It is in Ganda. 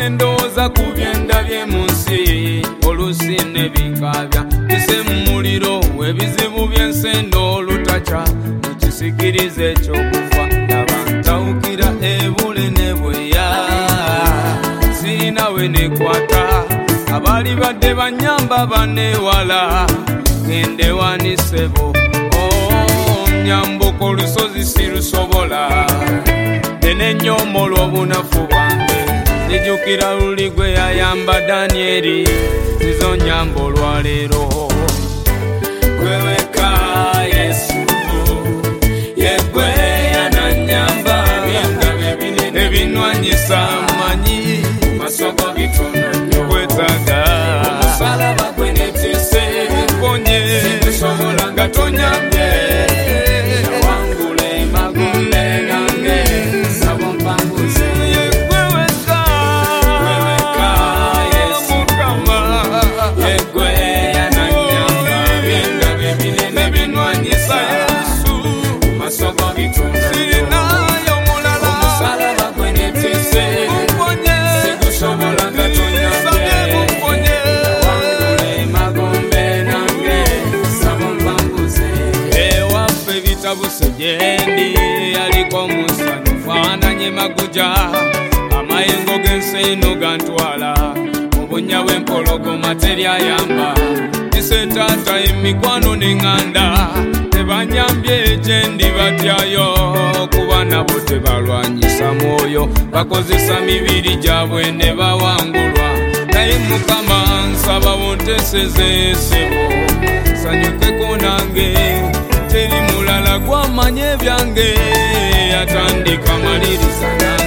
nendoza ku byendabye mu nsi olusi ne bikabya bise mu muliro ebizibu by'ensendo olutakya mukisikirize ekyokufa abantawukira ebule ne bweya sirinawe nekwata abali badde banyamba banewala gende wanisebo nyambuko olusozi sirusobola nenenyomola obunafu bwange nijukira luli gwe yayamba Danieri zizo nyambo olwaleero gweweka Yesu yegwe yananyamba ebinwanyisa manyi masoko bitono kwetaga omusalaba gwe netise mponye sinsobola nga tonyambye wangule magombe gange sabo mpanguze gweweka Yesu kama yegwe yananyamba byenda binwanyisa Yesu masoko bitono sinayo mulala omusalaba gwe netise mponye sinsobola nga tonyambye mponye wangule magombe gange sabo mpanguze ewaffe bitabuse gyendi yaliko musanyu faananye maguja amayengo g'ensi eno gantwala mu bunnya bw'empologoma teryayamba ise taata emikwano n'eŋŋanda tebanyambye gyendi batyayo kuba nabo tebalwanyisa mwoyo bakozesa mibiri gyabwe ne bawangulwa naye Mukama nsaba wonteesezesebo sanyukeko nange teri mulala gwamanye byange atandika maliriza